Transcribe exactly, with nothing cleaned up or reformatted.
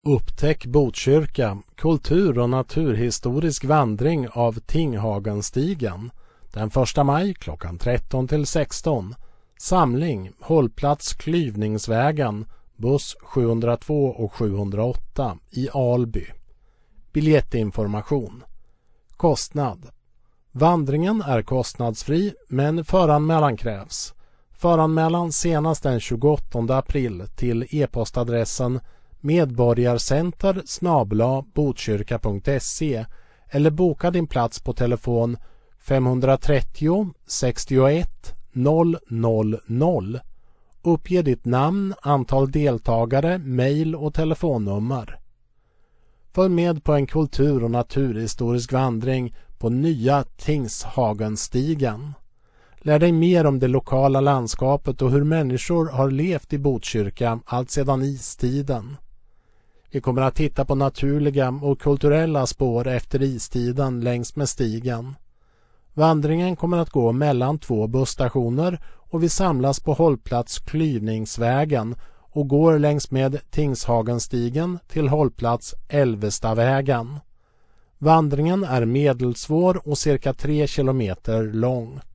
Upptäck Botkyrka, kultur- och naturhistorisk vandring av Tinghagenstigen. Den första maj klockan tretton till sexton. Samling, hållplats Klyvningsvägen, buss sjuhundratvå och sjuhundraåtta i Alby. Biljettinformation. Kostnad. Vandringen är kostnadsfri men föranmälan krävs. Föranmälan senast den tjugoåttonde april till e-postadressen medborgarcenter snabel-a botkyrka punkt se eller boka din plats på telefon femhundratrettio sextioett noll noll noll. Uppge ditt namn, antal deltagare, mejl och telefonnummer. Följ med på en kultur- och naturhistorisk vandring på nya Tinghagenstigen. Lär dig mer om det lokala landskapet och hur människor har levt i Botkyrka allt sedan istiden. Vi kommer att titta på naturliga och kulturella spår efter istiden längs med stigen. Vandringen kommer att gå mellan två busstationer och vi samlas på hållplats Klyvningsvägen och går längs med Tinghagenstigen till hållplats Älvestavägen. Vandringen är medelsvår och cirka tre kilometer lång.